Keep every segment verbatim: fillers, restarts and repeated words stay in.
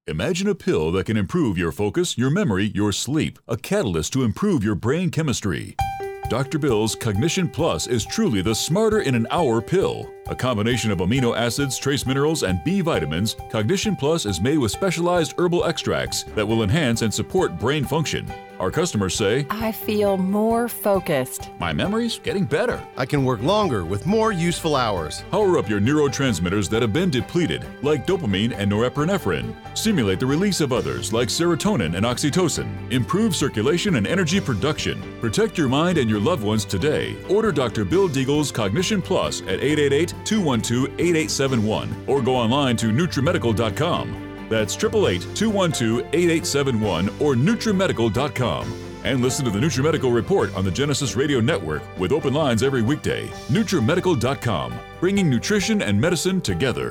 Imagine a pill that can improve your focus, your memory, your sleep, a catalyst to improve your brain chemistry. Doctor Bill's Cognition Plus is truly the smarter in an hour pill. A combination of amino acids, trace minerals, and B vitamins, Cognition Plus is made with specialized herbal extracts that will enhance and support brain function. Our customers say, I feel more focused. My memory's getting better. I can work longer with more useful hours. Power up your neurotransmitters that have been depleted, like dopamine and norepinephrine. Stimulate the release of others, like serotonin and oxytocin. Improve circulation and energy production. Protect your mind and your loved ones today. Order Doctor Bill Deagle's Cognition Plus at eight eight eight, two one two, eight eight seven one or go online to NutriMedical dot com. That's eight eight eight, two one two, eight eight seven one or NutriMedical dot com. And listen to the NutriMedical Report on the Genesis Radio Network with open lines every weekday. NutriMedical dot com, bringing nutrition and medicine together.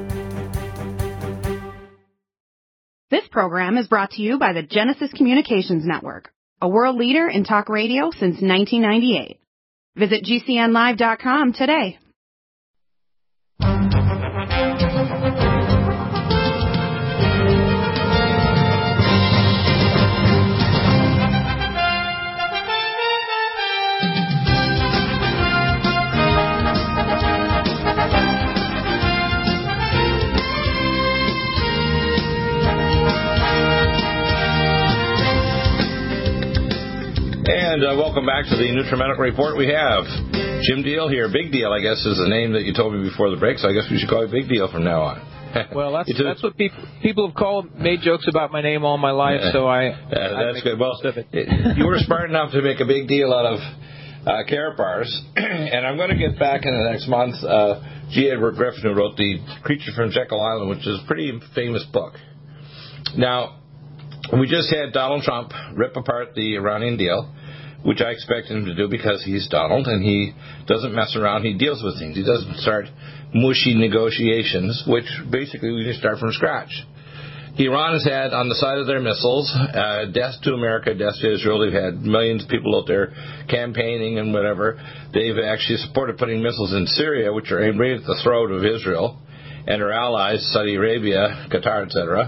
This program is brought to you by the Genesis Communications Network, a world leader in talk radio since nineteen ninety-eight. Visit G C N live dot com today. And uh, welcome back to the NutriMedical Report. We have Jim Deal here. Big Deal, I guess, is the name that you told me before the break, so I guess we should call you Big Deal from now on. Well, that's that's what people people have called, made jokes about my name all my life, so I... Uh, that's good. Well, it, you were smart enough to make a big deal out of uh, Karatbars, and I'm going to get back in the next month uh, G. Edward Griffin, who wrote The Creature from Jekyll Island, which is a pretty famous book. Now, we just had Donald Trump rip apart the Iranian deal, which I expect him to do because he's Donald, and he doesn't mess around. He deals with things. He doesn't start mushy negotiations, which basically we just start from scratch. Iran has had on the side of their missiles, uh, death to America, death to Israel. They've had millions of people out there campaigning and whatever. They've actually supported putting missiles in Syria, which are aimed right at the throat of Israel and her allies, Saudi Arabia, Qatar, et cetera.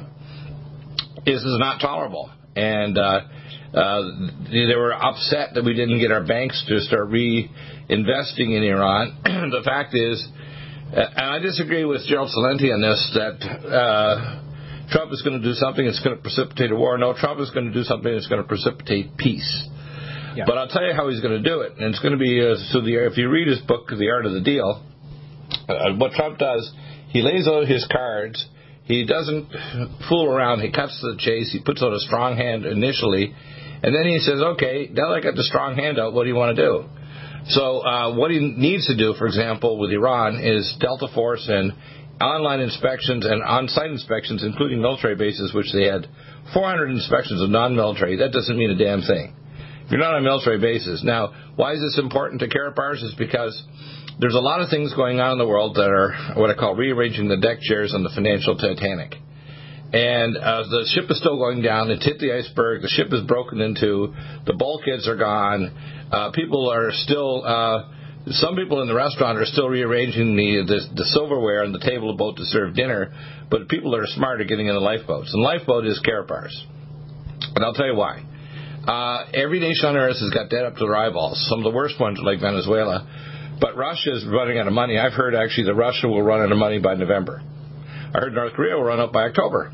This is not tolerable. And uh, uh, they were upset that we didn't get our banks to start reinvesting in Iran. The fact is, uh, and I disagree with Gerald Celente on this, that uh, Trump is going to do something that's going to precipitate a war. No, Trump is going to do something that's going to precipitate peace. Yeah. But I'll tell you how he's going to do it. And it's going to be, uh, so the, if you read his book, The Art of the Deal, uh, what Trump does, he lays out his cards. He doesn't fool around. He cuts to the chase. He puts out a strong hand initially. And then he says, okay, now that I got the strong hand out, what do you want to do? So uh, what he needs to do, for example, with Iran is Delta Force and online inspections and on-site inspections, including military bases, which they had four hundred inspections of non-military. That doesn't mean a damn thing. If you're not on military bases. Now, why is this important to Karatbars? Is because there's a lot of things going on in the world that are what I call rearranging the deck chairs on the financial Titanic. And uh, the ship is still going down. It's hit the iceberg. The ship is broken into. The bulkheads are gone. Uh, people are still, uh, some people in the restaurant are still rearranging the, the the silverware on the table about to serve dinner. But people that are smart are getting in the lifeboats. And lifeboat is Karatbars. And I'll tell you why. Uh, every nation on earth has got debt up to their eyeballs. Some of the worst ones are like Venezuela. But Russia is running out of money. I've heard actually that Russia will run out of money by November. I heard North Korea will run out by October.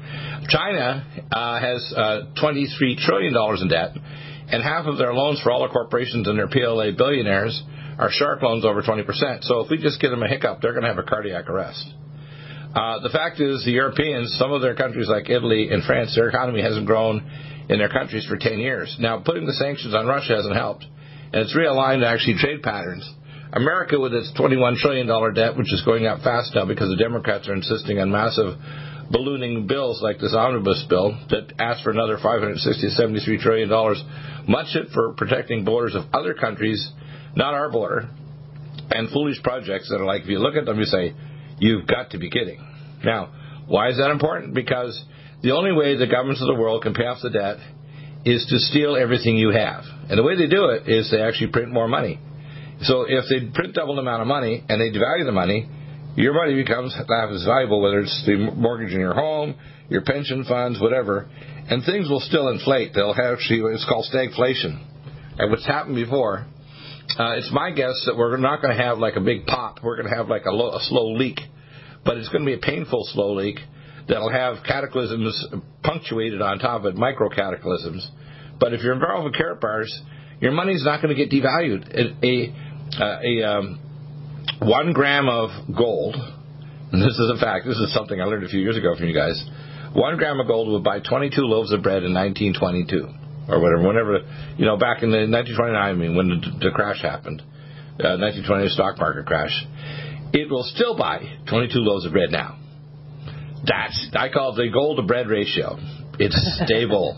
China uh, has uh, twenty-three trillion dollars in debt, and half of their loans for all their corporations and their P L A billionaires are shark loans over twenty percent. So if we just give them a hiccup, they're going to have a cardiac arrest. Uh, the fact is the Europeans, some of their countries like Italy and France, their economy hasn't grown in their countries for ten years. Now, putting the sanctions on Russia hasn't helped, and it's realigned actually trade patterns. America, with its twenty-one trillion dollars debt, which is going up fast now because the Democrats are insisting on massive ballooning bills like this omnibus bill that asks for another five hundred sixty to seventy-three trillion dollars, much of it for protecting borders of other countries, not our border, and foolish projects that are like, if you look at them, you say, you've got to be kidding. Now, why is that important? Because the only way the governments of the world can pay off the debt is to steal everything you have. And the way they do it is they actually print more money. So if they print double the amount of money and they devalue the money, your money becomes half as valuable, whether it's the mortgage in your home, your pension funds, whatever, and things will still inflate. They'll have, it's called stagflation. And what's happened before, uh, it's my guess that we're not going to have like a big pop. We're going to have like a, low, a slow leak, but it's going to be a painful slow leak that'll have cataclysms punctuated on top of it, micro cataclysms. But if you're involved with carrot bars, your money's not going to get devalued. A, a, a um, one gram of gold, and this is a fact, this is something I learned a few years ago from you guys, one gram of gold would buy twenty-two loaves of bread in nineteen twenty-two, or whatever, whenever, you know, back in the nineteen twenty-nine, I mean, when the, the crash happened, uh, nineteen twenty, stock market crash. It will still buy twenty-two loaves of bread now. That's, I call it the gold to bread ratio. It's stable.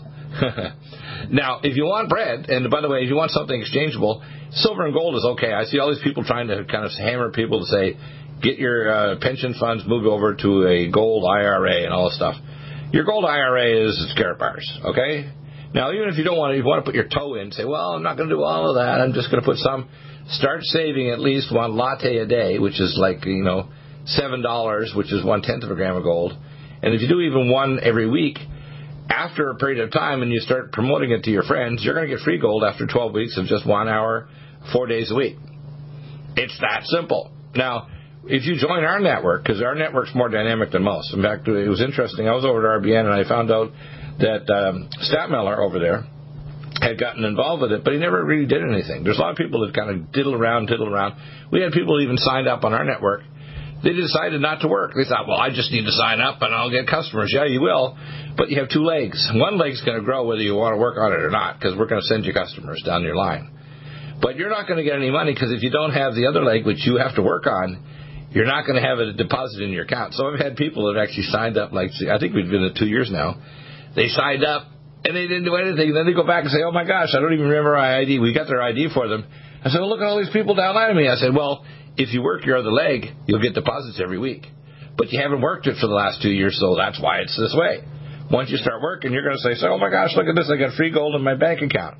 Now, if you want bread, and by the way, if you want something exchangeable, silver and gold is okay. I see all these people trying to kind of hammer people to say, get your uh, pension funds, move over to a gold I R A and all this stuff. Your gold I R A is carrot bars, okay? Now, even if you don't want to, if you want to put your toe in, say, well, I'm not going to do all of that. I'm just going to put some. Start saving at least one latte a day, which is like, you know, seven dollars, which is one-tenth of a gram of gold. And if you do even one every week, after a period of time and you start promoting it to your friends, you're going to get free gold after twelve weeks of just one hour, four days a week. It's that simple. Now, if you join our network, because our network's more dynamic than most. In fact, it was interesting. I was over at R B N and I found out that um, Statmiller over there had gotten involved with it, but he never really did anything. There's a lot of people that kind of diddle around, diddle around. We had people even signed up on our network. They decided not to work. They thought, well, I just need to sign up and I'll get customers. Yeah, you will, but you have two legs. One leg's going to grow whether you want to work on it or not, because we're going to send you customers down your line. But you're not going to get any money, because if you don't have the other leg, which you have to work on, you're not going to have a deposit in your account. So I've had people that actually signed up, like, I think we've been at two years now. They signed up, and they didn't do anything. Then they go back and say, oh, my gosh, I don't even remember our I D. We got their I D for them. I said, well, look at all these people downlining me. I said, well, if you work your other leg, you'll get deposits every week. But you haven't worked it for the last two years, so that's why it's this way. Once you start working, you're going to say, oh, my gosh, look at this. I got free gold in my bank account.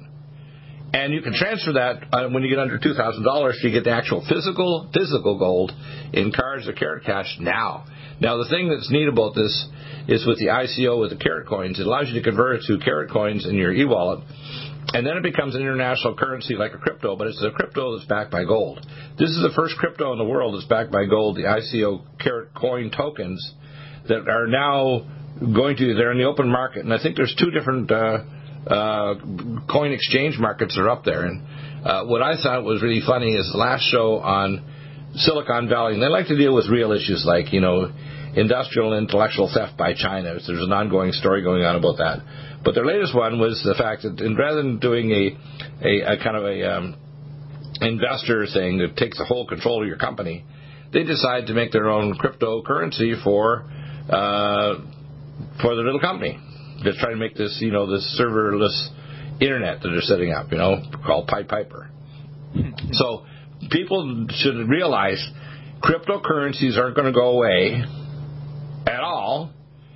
And you can transfer that uh, when you get under two thousand dollars, so you get the actual physical, physical gold in cards or carrot cash now. Now, the thing that's neat about this is with the I C O, with the carrot coins, it allows you to convert it to carrot coins in your e-wallet, and then it becomes an international currency like a crypto, but it's a crypto that's backed by gold. This is the first crypto in the world that's backed by gold, the I C O carrot coin tokens that are now going to, they're in the open market, and I think there's two different uh, uh, coin exchange markets that are up there. And uh, what I thought was really funny is the last show on Silicon Valley, and they like to deal with real issues like, you know, industrial and intellectual theft by China. There's an ongoing story going on about that. But their latest one was the fact that rather than doing a, a, a kind of a um, investor thing that takes the whole control of your company, they decided to make their own cryptocurrency for uh, for their little company. They're trying to make this, you know, this serverless internet that they're setting up, you know, called Pied Piper. So people should realize cryptocurrencies aren't going to go away at all.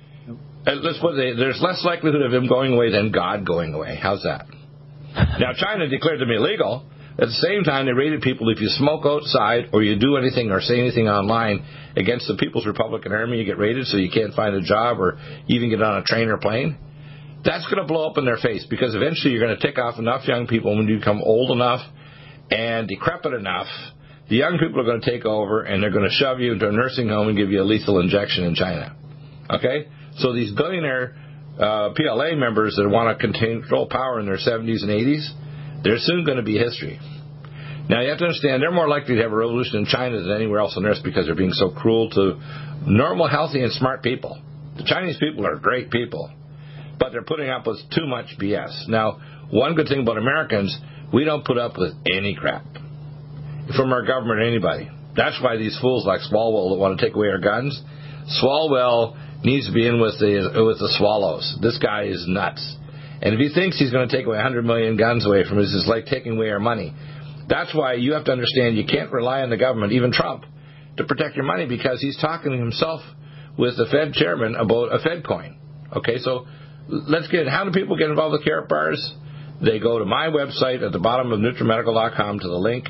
And let's put it, there's less likelihood of them going away than God going away. How's that? Now, China declared them illegal. At the same time, they rated people, if you smoke outside or you do anything or say anything online against the People's Republican Army, you get rated so you can't find a job or even get on a train or plane. That's going to blow up in their face, because eventually you're going to tick off enough young people when you become old enough and decrepit enough. The young people are going to take over, and they're going to shove you into a nursing home and give you a lethal injection in China. Okay? So these billionaire uh, P L A members that want to control power in their seventies and eighties, they're soon going to be history. Now, you have to understand, they're more likely to have a revolution in China than anywhere else on earth, because they're being so cruel to normal, healthy, and smart people. The Chinese people are great people, but they're putting up with too much B S. Now, one good thing about Americans, we don't put up with any crap from our government or anybody. That's why these fools like Swalwell that want to take away our guns, Swalwell needs to be in with the with the swallows. This guy is nuts. And if he thinks he's going to take away one hundred million guns away from us, it's like taking away our money. That's why you have to understand you can't rely on the government, even Trump, to protect your money, because he's talking himself with the Fed chairman about a Fed coin. Okay, so let's get, how do people get involved with carrot bars? They go to my website at the bottom of NutriMedical dot com to the link,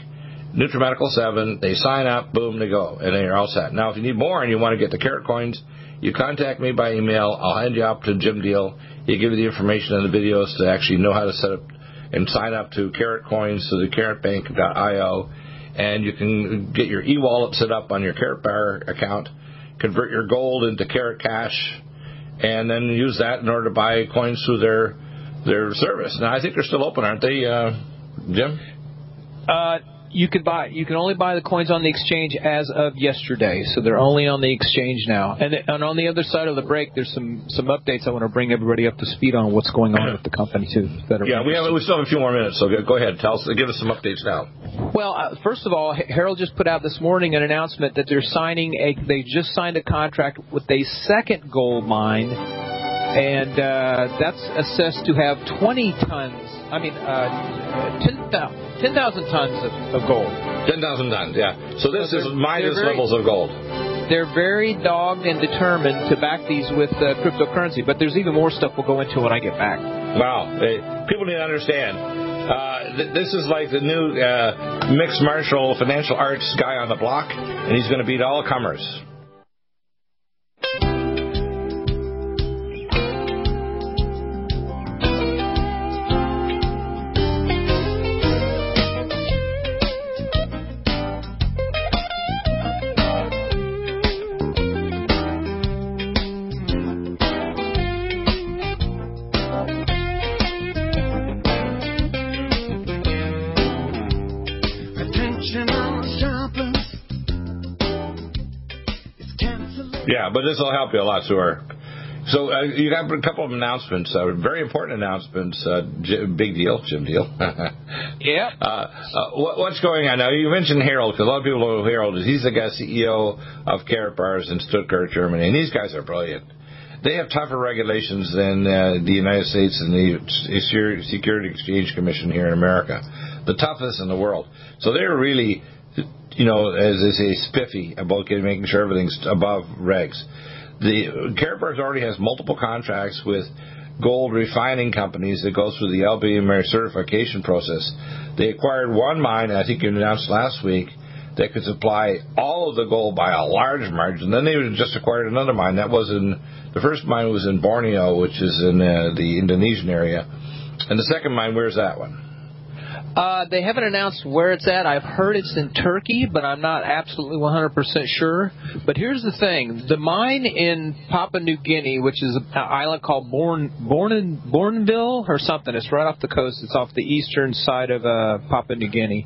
NutriMedical seven. They sign up, boom, they go, and then you're all set. Now, if you need more and you want to get the carrot coins, you contact me by email. I'll hand you up to Jim Deal. He'll give you the information and the videos to actually know how to set up and sign up to Carrot Coins to the carrot bank dot io, and you can get your e-wallet set up on your Carrot Bar account, convert your gold into Carrot Cash, and then use that in order to buy coins through their their service. Now, I think they're still open, aren't they, uh, Jim? Uh, you can buy. You can only buy the coins on the exchange as of yesterday, so they're only on the exchange now. And, and on the other side of the break, there's some, some updates. I want to bring everybody up to speed on what's going on with the company too. That yeah, we have we still have a few more minutes, so go ahead, tell us, give us some updates now. Well, uh, first of all, Harold just put out this morning an announcement that they're signing a. They just signed a contract with a second gold mine, and uh, that's assessed to have twenty tons. I mean, uh, ten thousand tons of, of gold. ten thousand tons, yeah. So this so is minus very, levels of gold. They're very dogged and determined to back these with uh, cryptocurrency. But there's even more stuff we'll go into when I get back. Wow. Hey, people need to understand. Uh, th- this is like the new uh, mixed martial financial arts guy on the block, and he's going to beat all comers. Yeah, but this will help you a lot, sure. So uh, you got a couple of announcements, uh, very important announcements. Uh, J- big deal, Jim Deal. Yeah. Uh, uh, what, what's going on now? You mentioned Harold, because a lot of people know who Harold is. He's the guy C E O of Carrot Bars in Stuttgart, Germany, and these guys are brilliant. They have tougher regulations than uh, the United States and the Security Exchange Commission here in America, the toughest in the world. So they're really, you know, as they say, spiffy about getting, making sure everything's above regs. The Carrot Bars already has multiple contracts with gold refining companies that go through the L B M A certification process. They acquired one mine, I think you announced last week, that could supply all of the gold by a large margin. Then they just acquired another mine. That was in, the first mine was in Borneo, which is in uh, the Indonesian area. And the second mine, where's that one? Uh, they haven't announced where it's at. I've heard it's in Turkey, but I'm not absolutely one hundred percent sure. But here's the thing. The mine in Papua New Guinea, which is an island called Born, Born, Bourneville or something, it's right off the coast. It's off the eastern side of uh, Papua New Guinea.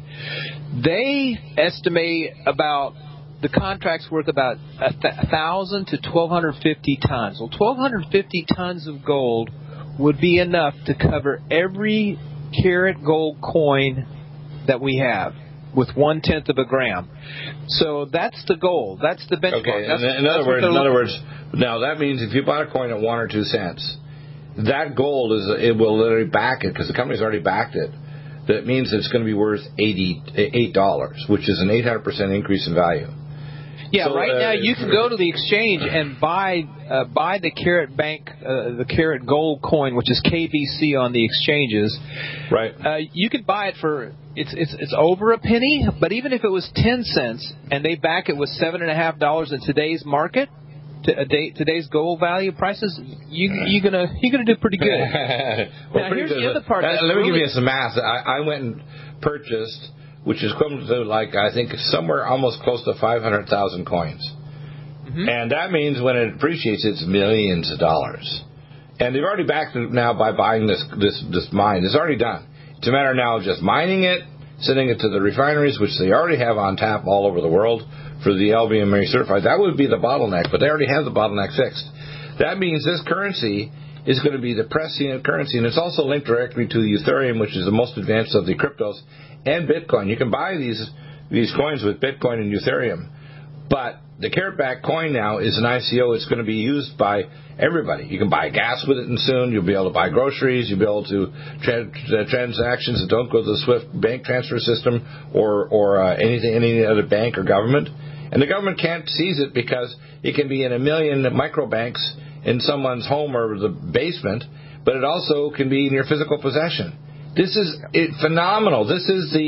They estimate about, the contract's worth about one thousand to twelve fifty tons. Well, twelve fifty tons of gold would be enough to cover every carat gold coin that we have with one tenth of a gram. So that's the goal. That's the benchmark. Okay. That's, in other words, in other words, now that means if you bought a coin at one or two cents, that gold is it will literally back it because the company's already backed it. That means it's going to be worth eighty-eight dollars, which is an eight hundred percent increase in value. Yeah, so, right uh, now you can go to the exchange and buy uh, buy the Carrot Bank, uh, the Carrot Gold coin, which is K B C on the exchanges. Right. Uh, you can buy it for it's it's it's over a penny, but even if it was ten cents and they back it with seven and a half dollars in today's market, to, uh, day, today's gold value prices, you you gonna you're gonna do pretty good. well, now, pretty here's good. the other part. Uh, let me really, give you some math. I, I went and purchased, which is equivalent to, like, I think somewhere almost close to five hundred thousand coins. Mm-hmm. And that means when it appreciates, it's millions of dollars. And they've already backed it now by buying this this this mine. It's already done. It's a matter now of just mining it, sending it to the refineries, which they already have on tap all over the world for the L B M A certified. That would be the bottleneck, but they already have the bottleneck fixed. That means this currency is going to be the prescient currency, and it's also linked directly to Ethereum, which is the most advanced of the cryptos, and Bitcoin. You can buy these these coins with Bitcoin and Ethereum, but the Carrot coin now is an I C O. It's going to be used by everybody. You can buy gas with it, and soon you'll be able to buy groceries. You'll be able to tra- tra- transactions that don't go to the SWIFT bank transfer system or or uh, anything any other bank or government. And the government can't seize it because it can be in a million micro banks in someone's home or the basement, but it also can be in your physical possession. This is it, phenomenal. This is the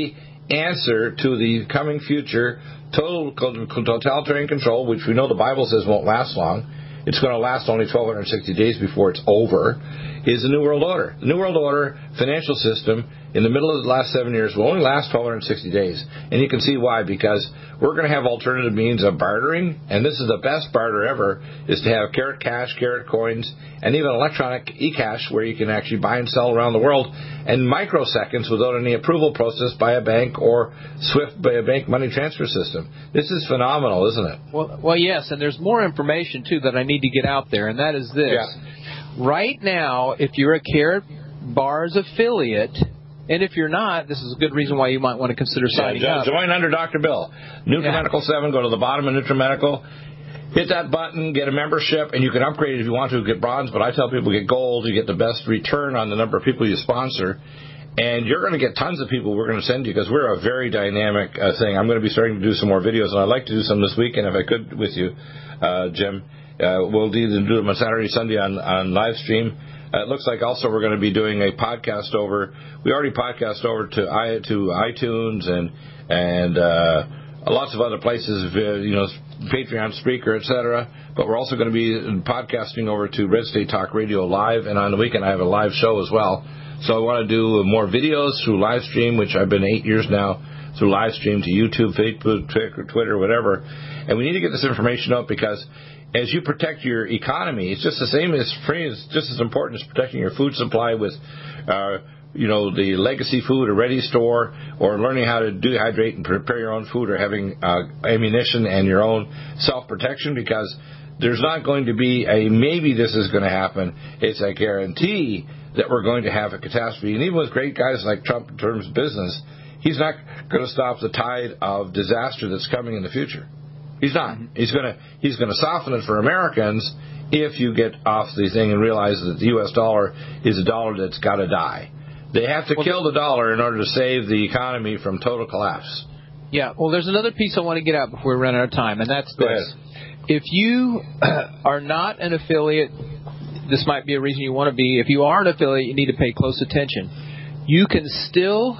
answer to the coming future total totalitarian control, which we know the Bible says won't last long. It's going to last only twelve sixty days before it's over, is the New World Order. The New World Order financial system in the middle of the last seven years will only last twelve sixty days. And you can see why, because we're going to have alternative means of bartering, and this is the best barter ever, is to have carrot cash, carrot coins, and even electronic e-cash where you can actually buy and sell around the world in microseconds without any approval process by a bank or SWIFT by a bank money transfer system. This is phenomenal, isn't it? Well, well, yes, and there's more information, too, that I need to get out there, and that is this. Yeah. Right now, if you're a Carrot Bars affiliate, and if you're not, this is a good reason why you might want to consider signing yeah, up. Join under Doctor Bill. NutriMedical yeah. seven, go to the bottom of NutriMedical. Hit that button, get a membership, and you can upgrade it if you want to, get bronze, but I tell people get gold, you get the best return on the number of people you sponsor, and you're going to get tons of people we're going to send you, because we're a very dynamic uh, thing. I'm going to be starting to do some more videos, and I'd like to do some this weekend if I could with you, uh, Jim. Uh, we'll either do them on Saturday, Sunday on, on live stream. Uh, it looks like also we're going to be doing a podcast over, we already podcast over to i to iTunes and, and uh, lots of other places, you know, Patreon, Spreaker, et cetera. But we're also going to be podcasting over to Red State Talk Radio Live, and on the weekend I have a live show as well. So I want to do more videos through live stream, which I've been eight years now, through live stream to YouTube, Facebook, Twitter, whatever. And we need to get this information out, because as you protect your economy, it's just the same as free, it's just as important as protecting your food supply with uh, you know, the legacy food or ready store, or learning how to dehydrate and prepare your own food, or having uh, ammunition and your own self-protection, because there's not going to be a maybe this is going to happen. It's a guarantee that we're going to have a catastrophe. And even with great guys like Trump in terms of business, he's not going to stop the tide of disaster that's coming in the future. He's not. He's going to he's going to soften it for Americans if you get off the thing and realize that the U S dollar is a dollar that's got to die. They have to well, kill the dollar in order to save the economy from total collapse. Yeah, well, there's another piece I want to get out before we run out of time, and that's Go this. Ahead. If you are not an affiliate, this might be a reason you want to be. If you are an affiliate, you need to pay close attention. You can still,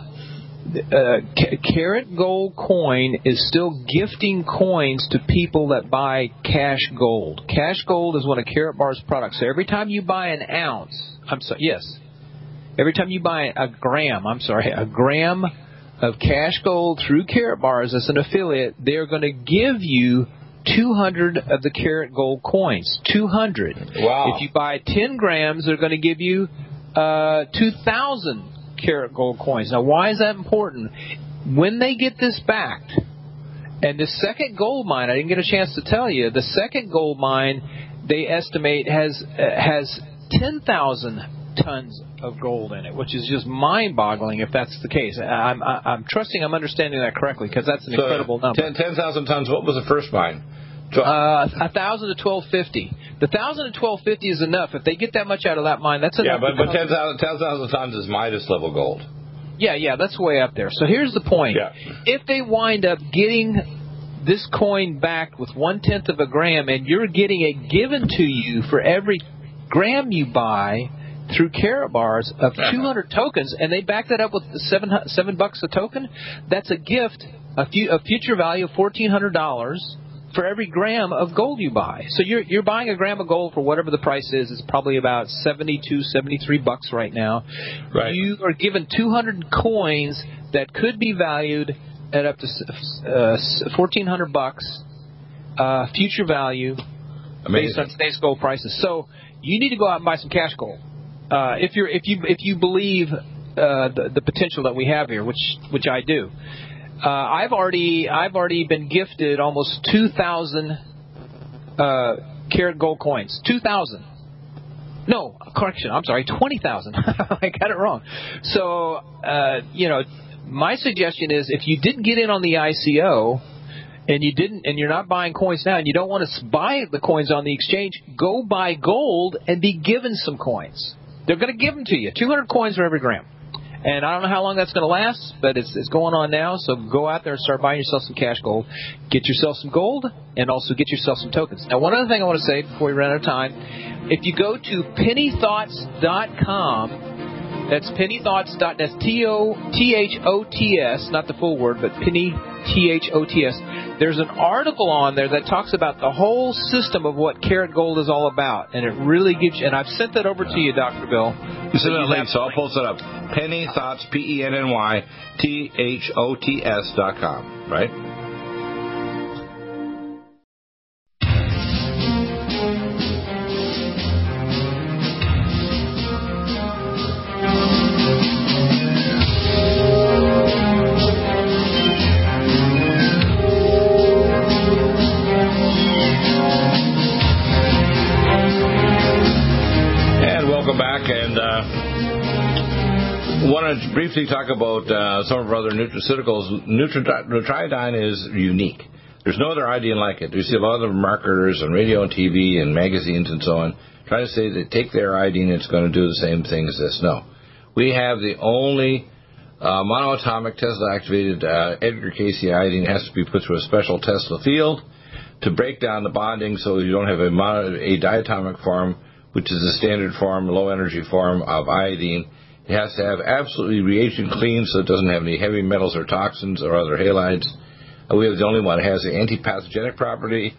uh, Carrot Gold Coin is still gifting coins to people that buy Cash Gold. Cash Gold is one of Carrot Bar's products. So every time you buy an ounce, I'm sorry, yes. Every time you buy a gram, I'm sorry, a gram of Cash Gold through Carrot Bars as an affiliate, they're going to give you two hundred of the Carrot Gold coins. two hundred. Wow. If you buy ten grams, they're going to give you uh, two thousand Carrot Gold coins. Now, why is that important? When they get this backed, and the second gold mine, I didn't get a chance to tell you, the second gold mine, they estimate, has uh, has ten thousand tons of gold in it, which is just mind-boggling if that's the case. I'm, I'm trusting I'm understanding that correctly, because that's an so incredible number. ten thousand tons, what was the first mine? Uh, one thousand to twelve fifty. The one thousand to twelve fifty is enough. If they get that much out of that mine, that's enough. Yeah, but, but ten thousand tons is Midas level gold. Yeah, yeah, that's way up there. So here's the point. Yeah. If they wind up getting this coin back with one-tenth of a gram, and you're getting it given to you for every gram you buy through Carrot Bars of two hundred tokens, and they back that up with seven, seven bucks a token, that's a gift, a, few, a future value of fourteen hundred dollars for every gram of gold you buy. So you're you're buying a gram of gold for whatever the price is. It's probably about seventy-two, seventy-three bucks right now. Right. You are given two hundred coins that could be valued at up to uh, fourteen hundred bucks, uh, future value. Amazing. Based on today's gold prices. So you need to go out and buy some cash gold. Uh, if you're if you if you believe uh, the, the potential that we have here, which which I do, uh, I've already I've already been gifted almost two thousand uh, Carrot Gold coins. Two thousand. No, correction. I'm sorry, twenty thousand. I got it wrong. So uh, you know, my suggestion is if you didn't get in on the I C O, and you didn't, and you're not buying coins now, and you don't want to buy the coins on the exchange, go buy gold and be given some coins. They're going to give them to you, two hundred coins for every gram. And I don't know how long that's going to last, but it's, it's going on now. So go out there and start buying yourself some cash gold. Get yourself some gold, and also get yourself some tokens. Now, one other thing I want to say before we run out of time, if you go to penny thoughts dot com, That's penny thoughts dot net. T O T H O T S, not the full word, but penny, T H O T S. There's an article on there that talks about the whole system of what Carrot Gold is all about, and it really gives you, and I've sent that over to you, Doctor Bill. You sent that link, so I'll post it up. Penny Thoughts, P E N N Y T H O T S dot com, right? Want to briefly talk about uh, some of our other nutraceuticals. Nutriodine is unique. There's no other iodine like it. You see a lot of marketers on radio and T V and magazines and so on trying to say that take their iodine, it's going to do the same thing as this. No. We have the only uh, monoatomic Tesla-activated uh, Edgar Cayce iodine. It has to be put through a special Tesla field to break down the bonding so you don't have a, mono, a diatomic form, which is the standard form, low-energy form of iodine. It has to have absolutely reagent clean so it doesn't have any heavy metals or toxins or other halides. Uh, we have the only one. It has an antipathogenic property,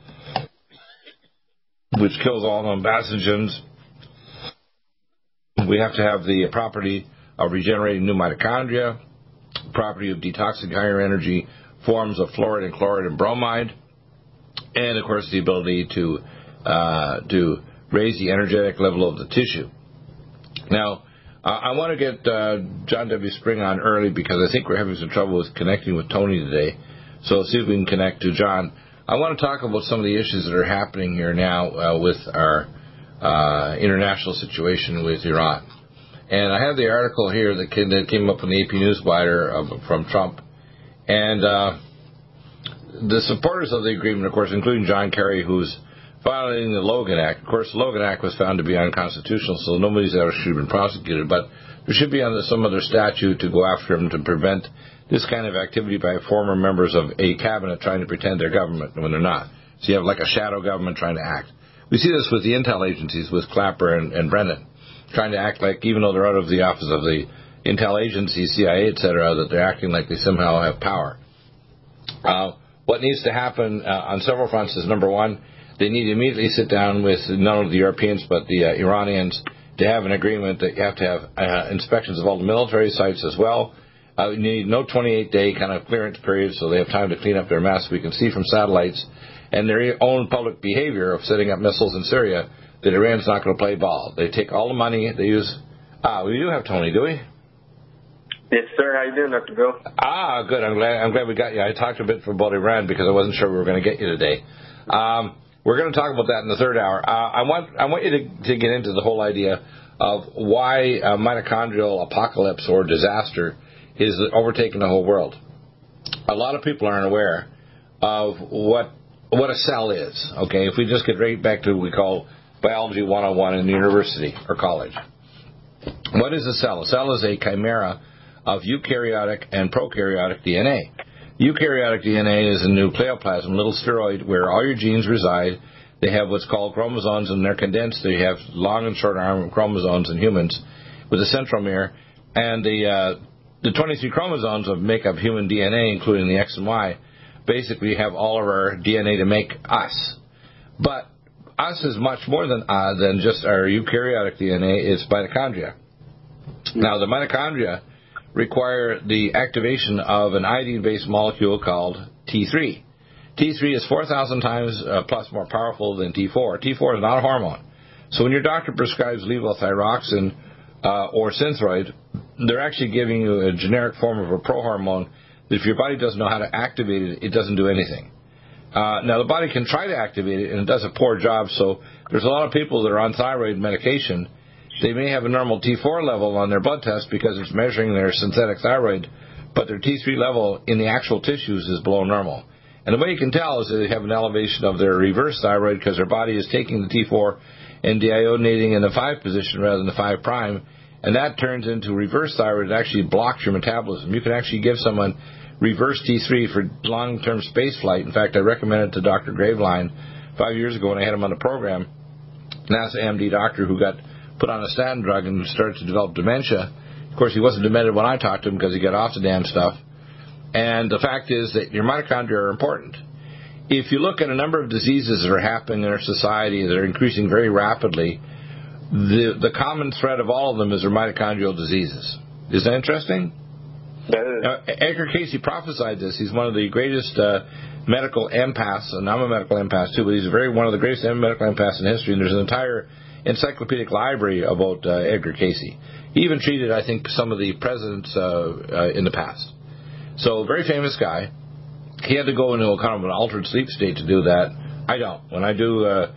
which kills all known pathogens. We have to have the property of regenerating new mitochondria, property of detoxing higher energy forms of fluoride and chloride and bromide, and, of course, the ability to, uh, to raise the energetic level of the tissue. Now, Uh, I want to get uh, John W. Spring on early because I think we're having some trouble with connecting with Tony today. So let's see if we can connect to John. I want to talk about some of the issues that are happening here now uh, with our uh, international situation with Iran. And I have the article here that came, that came up in the A P Newswire uh, from Trump. And uh, the supporters of the agreement, of course, including John Kerry, who's violating the Logan Act. Of course, the Logan Act was found to be unconstitutional, so nobody's ever should have been prosecuted. But there should be under some other statute to go after him to prevent this kind of activity by former members of a cabinet trying to pretend they're government when they're not. So you have like a shadow government trying to act. We see this with the intel agencies, with Clapper and, and Brennan, trying to act like, even though they're out of the office of the intel agency, C I A, et cetera, that they're acting like they somehow have power. Uh, what needs to happen uh, on several fronts is, number one, they need to immediately sit down with not only the Europeans but the uh, Iranians to have an agreement that you have to have uh, inspections of all the military sites as well. Uh, you need no twenty-eight day kind of clearance period so they have time to clean up their mess. We can see from satellites and their own public behavior of setting up missiles in Syria that Iran's not going to play ball. They take all the money. They use... Ah, we do have Tony, do we? Yes, sir. How you doing, Doctor Bill? Ah, good. I'm glad, I'm glad we got you. I talked a bit about Iran because I wasn't sure we were going to get you today. Um... We're going to talk about that in the third hour. Uh, I want I want you to, to get into the whole idea of why uh, mitochondrial apocalypse or disaster is overtaking the whole world. A lot of people aren't aware of what what a cell is. Okay, if we just get right back to what we call biology one oh one in university or college. What is a cell? A cell is a chimera of eukaryotic and prokaryotic D N A. Eukaryotic D N A is a nucleoplasm, little spheroid, where all your genes reside. They have what's called chromosomes, and they're condensed. They have long and short arm chromosomes in humans with a centromere. And the uh, the twenty-three chromosomes of make up human D N A, including the X and Y, basically have all of our D N A to make us. But us is much more than uh, than just our eukaryotic D N A. It's mitochondria. Now, the mitochondria require the activation of an iodine-based molecule called T three. T three is four thousand times uh, plus more powerful than T four. T four is not a hormone. So when your doctor prescribes levothyroxine uh, or Synthroid, they're actually giving you a generic form of a prohormone that if your body doesn't know how to activate it, it doesn't do anything. Uh, now, the body can try to activate it, and it does a poor job, so there's a lot of people that are on thyroid medication. They may have a normal T four level on their blood test because it's measuring their synthetic thyroid, but their T three level in the actual tissues is below normal. And the way you can tell is that they have an elevation of their reverse thyroid because their body is taking the T four and deiodinating in the five position rather than the five prime, and that turns into reverse thyroid. It actually blocks your metabolism. You can actually give someone reverse T three for long-term space flight. In fact, I recommended it to Doctor Graveline five years ago when I had him on the program, NASA M D doctor who got put on a statin drug and started to develop dementia. Of course, he wasn't demented when I talked to him because he got off the damn stuff. And the fact is that your mitochondria are important. If you look at a number of diseases that are happening in our society that are increasing very rapidly, the the common thread of all of them is their mitochondrial diseases. Is that interesting? That is. Uh, Edgar Casey prophesied this. He's one of the greatest uh, medical empaths, and I'm a medical empath too, but he's very one of the greatest medical empaths in history, and there's an entire encyclopedic library about uh, Edgar Casey. He even treated, I think, some of the presidents uh, uh, in the past. So, very famous guy. He had to go into a kind of an altered sleep state to do that. I don't. When I do, uh,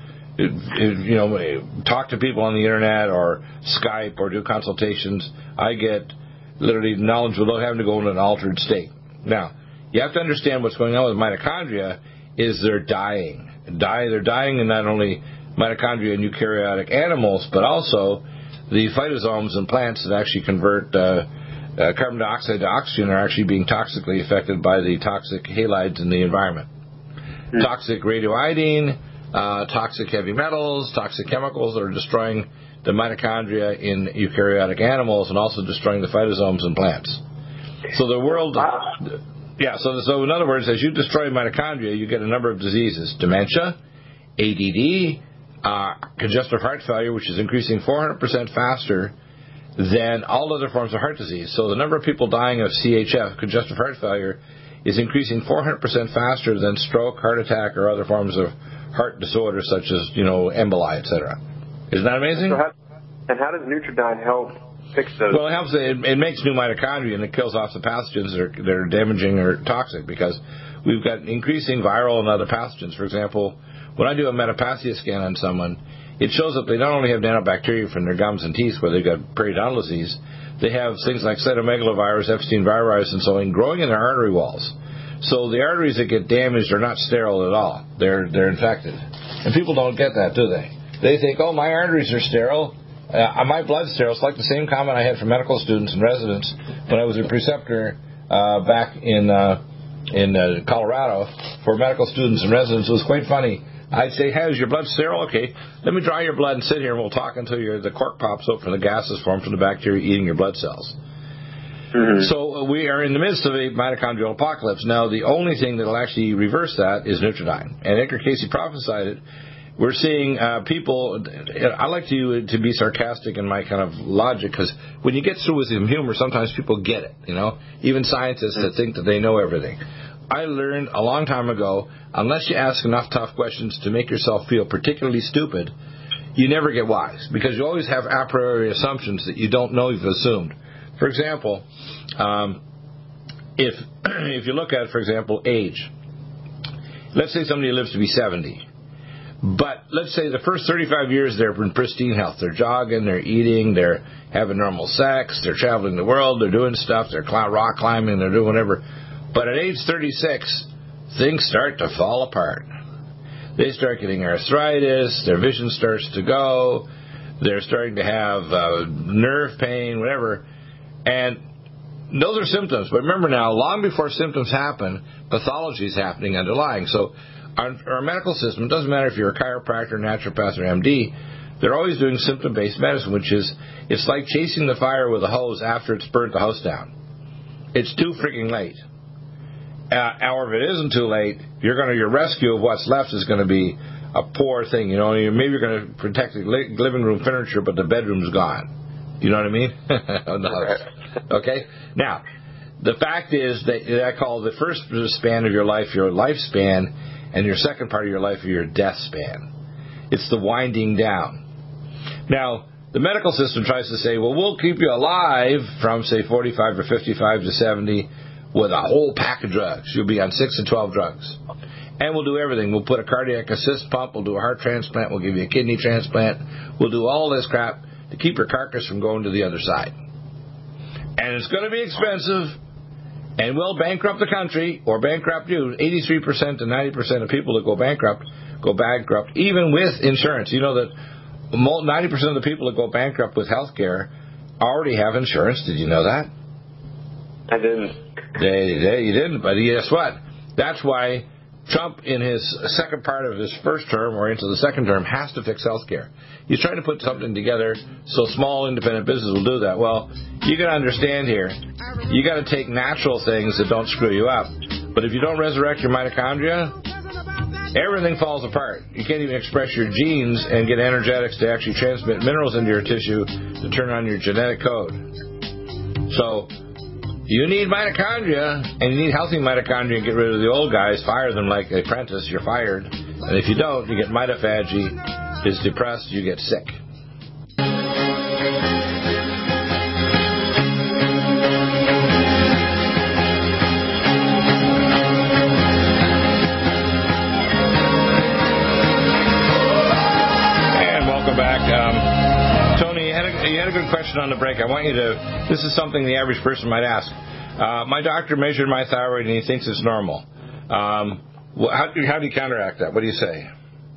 you know, talk to people on the internet or Skype or do consultations, I get literally knowledge without having to go into an altered state. Now, you have to understand what's going on with mitochondria is they're dying. Die, they're dying in not only mitochondria and eukaryotic animals, but also the phytosomes and plants that actually convert uh, uh, carbon dioxide to oxygen are actually being toxically affected by the toxic halides in the environment. Mm. Toxic radioiodine, uh, toxic heavy metals, toxic chemicals that are destroying the mitochondria in eukaryotic animals and also destroying the phytosomes in plants. So the world... Yeah, so, so in other words, as you destroy mitochondria, you get a number of diseases. Dementia, A D D, uh, congestive heart failure, which is increasing four hundred percent faster than all other forms of heart disease. So the number of people dying of C H F, congestive heart failure, is increasing four hundred percent faster than stroke, heart attack, or other forms of heart disorders such as, you know, emboli, et cetera. Isn't that amazing? So how, and how does Nutridyne help fix those? Well, it helps. It, it makes new mitochondria and it kills off the pathogens that are, that are damaging or toxic because we've got increasing viral and other pathogens. For example, when I do a metapathia scan on someone, it shows that they not only have nanobacteria from their gums and teeth where they've got periodontal disease, they have things like cytomegalovirus, Epstein-Barr virus, and so on growing in their artery walls. So the arteries that get damaged are not sterile at all. They're they're infected. And people don't get that, do they? They think, oh, my arteries are sterile. Uh, my blood's sterile. It's like the same comment I had from medical students and residents when I was a preceptor uh, back in uh, in uh, Colorado for medical students and residents. It was quite funny. I'd say, hey, is your blood sterile? Okay, let me draw your blood and sit here and we'll talk until your, the cork pops open and the gases form from the bacteria eating your blood cells. Mm-hmm. So uh, we are in the midst of a mitochondrial apocalypse. Now, the only thing that will actually reverse that is Nutridyne. And Edgar Casey prophesied it. We're seeing uh, people, I like to to be sarcastic in my kind of logic, because when you get through with some humor, sometimes people get it, you know, even scientists that think that they know everything. I learned a long time ago, unless you ask enough tough questions to make yourself feel particularly stupid, you never get wise, because you always have a priori assumptions that you don't know you've assumed. For example, um, if if you look at, for example, age, let's say somebody lives to be seventy. But let's say the first thirty-five years they're in pristine health. They're jogging, they're eating, they're having normal sex, they're traveling the world, they're doing stuff, they're rock climbing, they're doing whatever. But at age thirty-six, things start to fall apart. They start getting arthritis, their vision starts to go, they're starting to have uh, nerve pain, whatever. And those are symptoms. But remember now, long before symptoms happen, pathology is happening underlying. So Our, our medical system, it doesn't matter if you're a chiropractor, naturopath, or M D, they're always doing symptom-based medicine, which is, it's like chasing the fire with a hose after it's burnt the house down. It's too freaking late. Uh, or if it isn't too late, you're going to, your rescue of what's left is going to be a poor thing. You know, maybe you're going to protect the living room furniture, but the bedroom's gone. You know what I mean? no. Okay? Now, the fact is that I call the first span of your life your lifespan, and your second part of your life, your death span. It's the winding down. Now, the medical system tries to say, well, we'll keep you alive from, say, forty-five or fifty-five to seventy with a whole pack of drugs. You'll be on six to twelve drugs. And we'll do everything. We'll put a cardiac assist pump. We'll do a heart transplant. We'll give you a kidney transplant. We'll do all this crap to keep your carcass from going to the other side. And it's going to be expensive. And will bankrupt the country or bankrupt you. eighty-three percent to ninety percent of people that go bankrupt go bankrupt, even with insurance. You know that ninety percent of the people that go bankrupt with health care already have insurance. Did you know that? I didn't. They, they, you didn't, but guess what? That's why Trump, in his second part of his first term or into the second term, has to fix health care. He's trying to put something together so small independent business will do that. Well, you got to understand here, you got to take natural things that don't screw you up. But if you don't resurrect your mitochondria, everything falls apart. You can't even express your genes and get energetics to actually transmit minerals into your tissue to turn on your genetic code. So you need mitochondria, and you need healthy mitochondria and get rid of the old guys, fire them like an apprentice, you're fired. And if you don't, you get mitophagy, is depressed, you get sick. A good question on the break. I want you to, this is something the average person might ask. Uh, my doctor measured my thyroid and he thinks it's normal. Um, how, how do you counteract that? What do you say?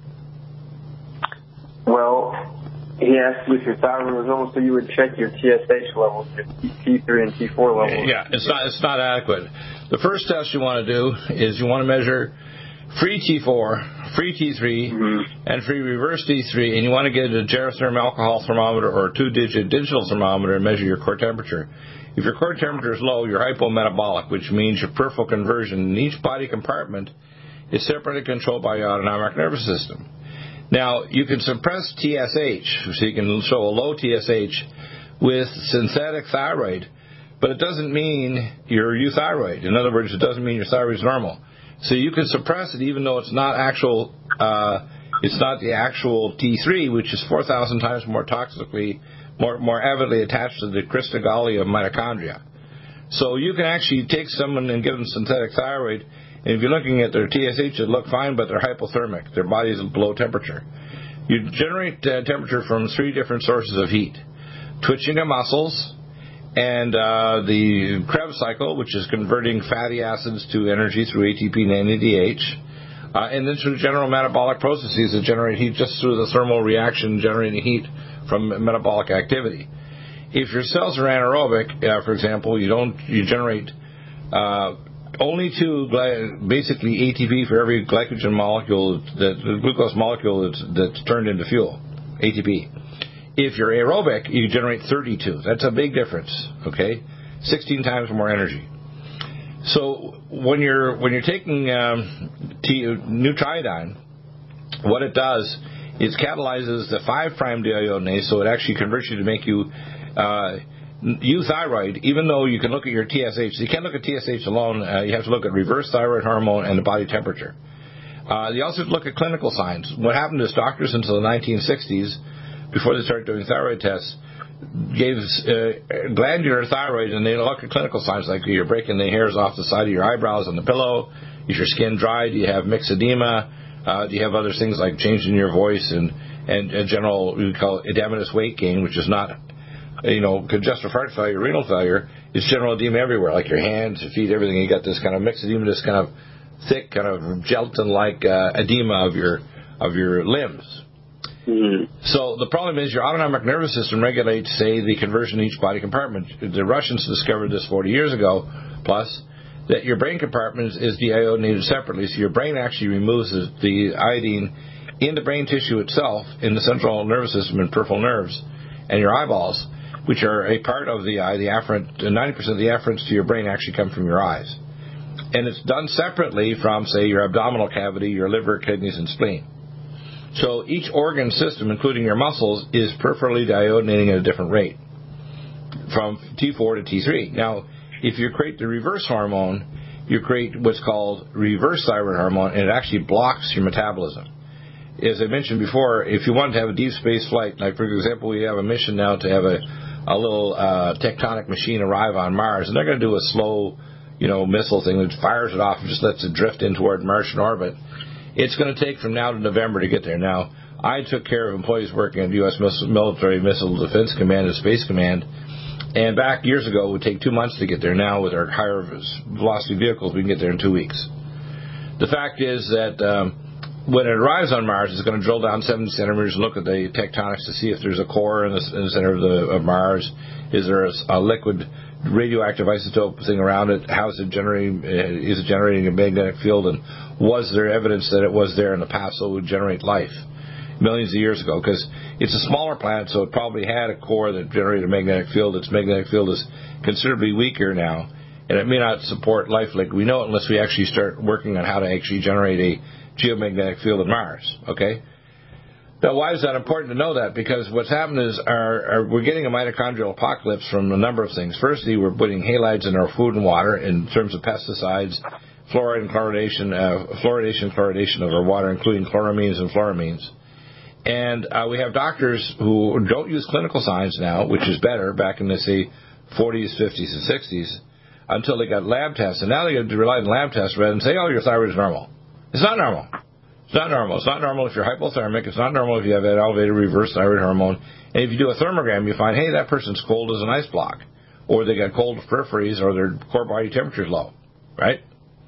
Well, he asked if your thyroid was normal, so you would check your T S H levels, your T three and T four levels. Yeah, it's not, it's not adequate. The first test you want to do is you want to measure free T four, free T three, mm-hmm. and free reverse T three, and you want to get a Gerotherm alcohol thermometer or a two-digit digital thermometer and measure your core temperature. If your core temperature is low, you're hypometabolic, which means your peripheral conversion in each body compartment is separately controlled by your autonomic nervous system. Now, you can suppress T S H, so you can show a low T S H with synthetic thyroid, but it doesn't mean you're euthyroid. In other words, it doesn't mean your thyroid is normal. So you can suppress it even though it's not actual, uh, it's not the actual T three, which is four thousand times more toxically, more, more avidly attached to the crystal gallia of mitochondria. So you can actually take someone and give them synthetic thyroid, and if you're looking at their T S H, it look fine, but they're hypothermic. Their body is below temperature. You generate uh, temperature from three different sources of heat. Twitching of muscles, and uh, the Krebs cycle, which is converting fatty acids to energy through A T P and N A D H, uh, and then through general metabolic processes that generate heat just through the thermal reaction generating heat from metabolic activity. If your cells are anaerobic, uh, for example, you don't you generate uh, only two gly- basically A T P for every glycogen molecule, that the glucose molecule that's, that's turned into fuel, A T P. If you're aerobic, you generate thirty-two. That's a big difference, okay? sixteen times more energy. So when you're when you're taking um, T- Nutriodine, what it does is catalyzes the five prime deiodinase, so it actually converts you to make you uh, euthyroid, even though you can look at your T S H. You can't look at T S H alone. Uh, you have to look at reverse thyroid hormone and the body temperature. Uh, you also have to look at clinical signs. What happened is doctors until the nineteen sixties, before they started doing thyroid tests, gave uh, glandular thyroid, and they look at clinical signs like you're breaking the hairs off the side of your eyebrows on the pillow. Is your skin dry? Do you have myxedema? Uh, do you have other things like changing your voice and and a general, we call it edematous weight gain, which is not, you know, congestive heart failure, renal failure. It's general edema everywhere, like your hands, your feet, everything. You got this kind of myxedema, this kind of thick, kind of gelatin-like uh, edema of your of your limbs. Mm-hmm. So the problem is your autonomic nervous system regulates, say, the conversion in each body compartment. The Russians discovered this forty years ago, plus, that your brain compartment is deiodinated separately. So your brain actually removes the, the iodine in the brain tissue itself, in the central nervous system and peripheral nerves, and your eyeballs, which are a part of the eye. The afferent, ninety percent of the afferents to your brain actually come from your eyes. And it's done separately from, say, your abdominal cavity, your liver, kidneys, and spleen. So each organ system, including your muscles, is peripherally deiodinating at a different rate, from T four to T three. Now, if you create the reverse hormone, you create what's called reverse thyroid hormone, and it actually blocks your metabolism. As I mentioned before, if you want to have a deep space flight, like for example, we have a mission now to have a, a little uh, tectonic machine arrive on Mars, and they're going to do a slow, you know, missile thing that fires it off and just lets it drift in toward Martian orbit. It's going to take from now to November to get there. Now, I took care of employees working at U S Military Missile Defense Command and Space Command, and back years ago it would take two months to get there. Now, with our higher velocity vehicles, we can get there in two weeks. The fact is that um, when it arrives on Mars, it's going to drill down seventy centimeters and look at the tectonics to see if there's a core in the, in the center of, the, of Mars. Is there a, a liquid radioactive isotope thing around it? How is it generating? Uh, is it generating a magnetic field? And was there evidence that it was there in the past, so it would generate life millions of years ago? Because it's a smaller planet, so it probably had a core that generated a magnetic field. Its magnetic field is considerably weaker now, and it may not support life like we know it unless we actually start working on how to actually generate a geomagnetic field in Mars. Okay. Now, why is that important to know that? Because what's happened is our, our, we're getting a mitochondrial apocalypse from a number of things. Firstly, we're putting halides in our food and water in terms of pesticides, fluoride and chloridation, uh, fluoridation and chloridation of our water, including chloramines and fluoramines. And uh, we have doctors who don't use clinical science now, which is better, back in the, say, forties, fifties, and sixties, until they got lab tests. And now they got to rely on lab tests rather than say, oh, your thyroid is normal. It's not normal. It's not normal. It's not normal if you're hypothermic. It's not normal if you have an elevated reverse thyroid hormone. And if you do a thermogram, you find, hey, that person's cold as an ice block. Or they got cold peripheries, or their core body temperature is low. Right?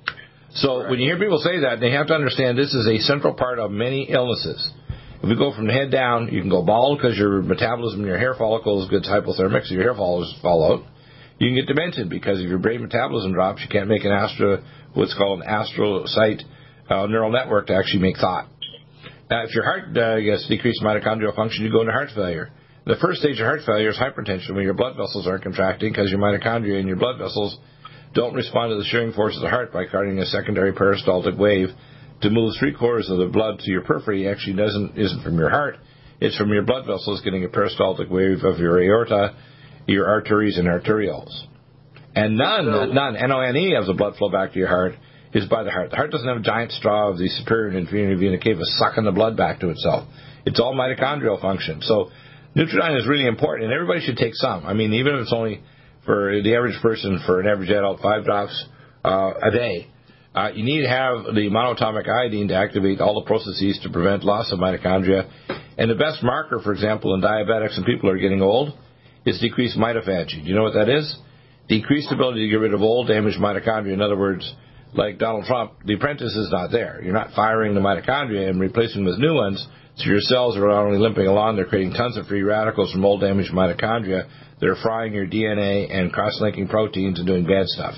So right. When you hear people say that, they have to understand this is a central part of many illnesses. If we go from the head down, you can go bald because your metabolism in your hair follicles gets hypothermic, so your hair follicles fall out. You can get demented because if your brain metabolism drops, you can't make an astro, what's called an astrocyte uh, neural network to actually make thought. Now, if your heart uh, gets decreased mitochondrial function, you go into heart failure. The first stage of heart failure is hypertension, when your blood vessels aren't contracting because your mitochondria and your blood vessels don't respond to the shearing force of the heart by creating a secondary peristaltic wave to move three quarters of the blood to your periphery. Actually doesn't isn't from your heart. It's from your blood vessels getting a peristaltic wave of your aorta, your arteries, and arterioles. And none, none, N O N E of the blood flow back to your heart is by the heart. The heart doesn't have a giant straw of the superior and inferior vena cava sucking the blood back to itself. It's all mitochondrial function. So Nutridyne is really important, and everybody should take some. I mean, even if it's only for the average person, for an average adult, five drops uh, a day. Uh, you need to have the monoatomic iodine to activate all the processes to prevent loss of mitochondria. And the best marker, for example, in diabetics and people who are getting old is decreased mitophagy. Do you know what that is? Decreased ability to get rid of old, damaged mitochondria. In other words, like Donald Trump, the apprentice is not there. You're not firing the mitochondria and replacing them with new ones. So your cells are not only limping along, they're creating tons of free radicals from old, damaged mitochondria. They're frying your D N A and cross-linking proteins and doing bad stuff.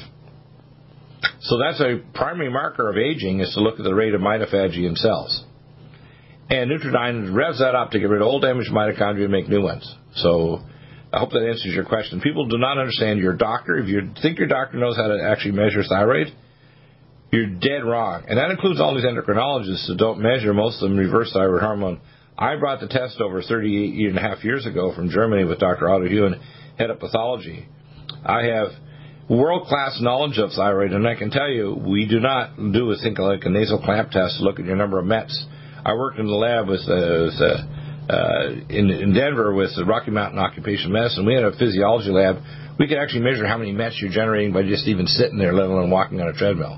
So that's a primary marker of aging, is to look at the rate of mitophagy in cells. And Nutridyne revs that up to get rid of old, damaged mitochondria and make new ones. So I hope that answers your question. People do not understand your doctor. If you think your doctor knows how to actually measure thyroid, you're dead wrong. And that includes all these endocrinologists who don't measure, most of them, reverse thyroid hormone. I brought the test over thirty-eight and a half years ago from Germany with Doctor Otto Hewen, head of pathology. I have world-class knowledge of thyroid, and I can tell you, we do not do a thing like a nasal clamp test to look at your number of METs. I worked in the lab with, uh, with uh, uh, in, in Denver with the Rocky Mountain Occupational Medicine. We had a physiology lab. We could actually measure how many METs you're generating by just even sitting there, let alone walking on a treadmill.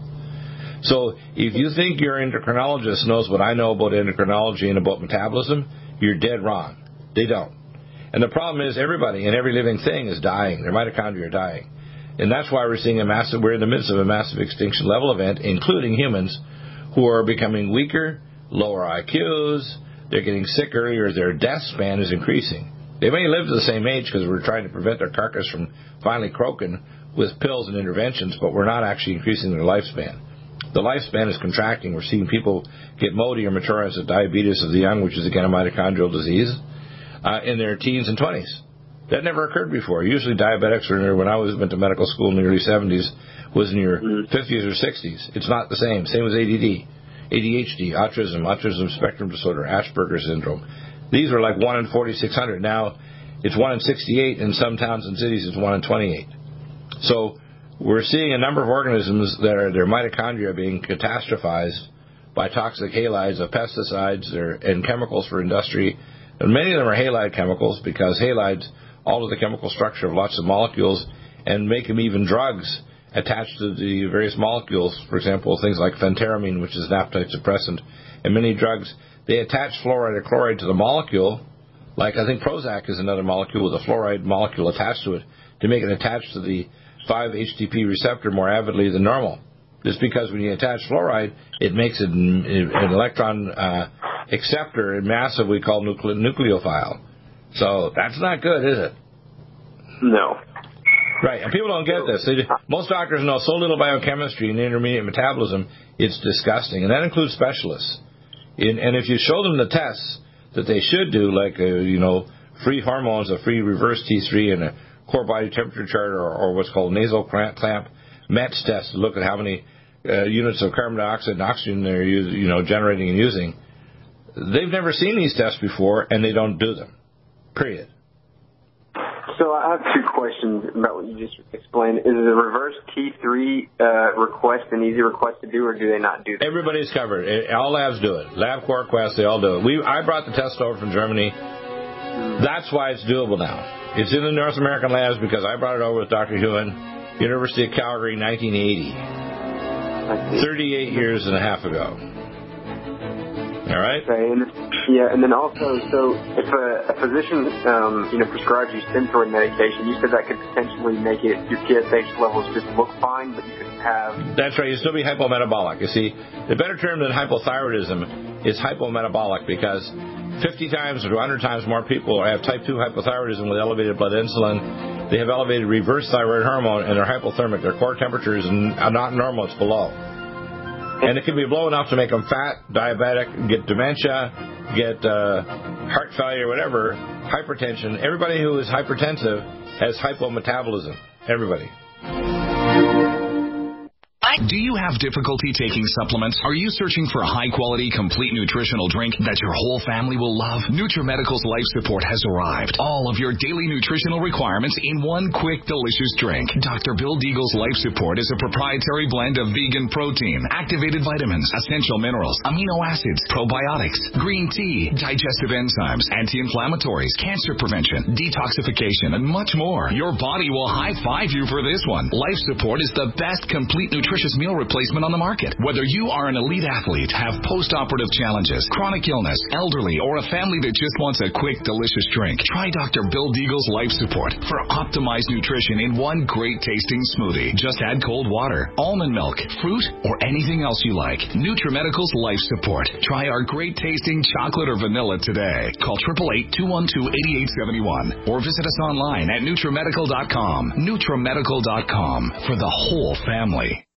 So if you think your endocrinologist knows what I know about endocrinology and about metabolism, you're dead wrong. They don't. And the problem is everybody and every living thing is dying. Their mitochondria are dying. And that's why we're seeing a massive, we're in the midst of a massive extinction level event, including humans who are becoming weaker, lower I Qs, they're getting sick earlier, their death span is increasing. They may live to the same age because we're trying to prevent their carcass from finally croaking with pills and interventions, but we're not actually increasing their lifespan. The lifespan is contracting. We're seeing people get M O D I or mature onset diabetes of the young, which is again a mitochondrial disease, uh, in their teens and twenties. That never occurred before. Usually diabetics are in there, when I was went to medical school in the early seventies, was in your mm-hmm. fifties or sixties. It's not the same. Same as A D D, A D H D, autism, autism spectrum disorder, Asperger's syndrome. These were like one in forty-six hundred. Now it's one in sixty-eight. In some towns and cities it's one in twenty-eight. So we're seeing a number of organisms that are their mitochondria being catastrophized by toxic halides of pesticides and chemicals for industry. And many of them are halide chemicals because halides alter the chemical structure of lots of molecules and make them even drugs attached to the various molecules. For example, things like phentermine, which is an appetite suppressant, and many drugs, they attach fluoride or chloride to the molecule. Like I think Prozac is another molecule with a fluoride molecule attached to it to make it attach to the five H T P receptor more avidly than normal. Just because when you attach fluoride, it makes it an, an electron uh, acceptor, massive, we call nucle- nucleophile. So that's not good, is it? No. Right, and people don't get this. They, most doctors know so little biochemistry and intermediate metabolism, it's disgusting, and that includes specialists. In, and if you show them the tests that they should do, like, uh, you know, free hormones, a free reverse T three, and a core body temperature chart, or, or what's called nasal clamp, clamp METS test to look at how many uh, units of carbon dioxide and oxygen they're use, you know, generating and using, they've never seen these tests before, and they don't do them, period. So I have two questions about what you just explained. Is the reverse T three uh, request an easy request to do, or do they not do that? Everybody's covered. All labs do it. LabCorp, Quest, they all do it. We, I brought the test over from Germany. That's why it's doable now. It's in the North American labs because I brought it over with Doctor Hewen, University of Calgary, nineteen eighty. thirty-eight years and a half ago. All right? Okay, and, yeah, and then also, so if a, a physician, um, you know, prescribes you Synthroid medication, you said that could potentially make it, your T S H levels just look fine, but you could have... That's right, you'd still be hypometabolic. You see, the better term than hypothyroidism is hypometabolic because fifty times or one hundred times more people have type two hypothyroidism with elevated blood insulin. They have elevated reverse thyroid hormone, and they're hypothermic. Their core temperature is not normal, it's below. And it can be low enough to make them fat, diabetic, get dementia, get uh, heart failure, whatever, hypertension. Everybody who is hypertensive has hypometabolism. Everybody. Do you have difficulty taking supplements? Are you searching for a high-quality, complete nutritional drink that your whole family will love? NutriMedical's Life Support has arrived. All of your daily nutritional requirements in one quick, delicious drink. Doctor Bill Deagle's Life Support is a proprietary blend of vegan protein, activated vitamins, essential minerals, amino acids, probiotics, green tea, digestive enzymes, anti-inflammatories, cancer prevention, detoxification, and much more. Your body will high-five you for this one. Life Support is the best complete nutrition meal replacement on the market. Whether you are an elite athlete, have post-operative challenges, chronic illness, elderly, or a family that just wants a quick, delicious drink, try Doctor Bill Deagle's Life Support for optimized nutrition in one great-tasting smoothie. Just add cold water, almond milk, fruit, or anything else you like. NutriMedical's Life Support. Try our great-tasting chocolate or vanilla today. Call eight eight eight, two one two, eight eight seven one or visit us online at NutriMedical dot com. NutriMedical dot com for the whole family.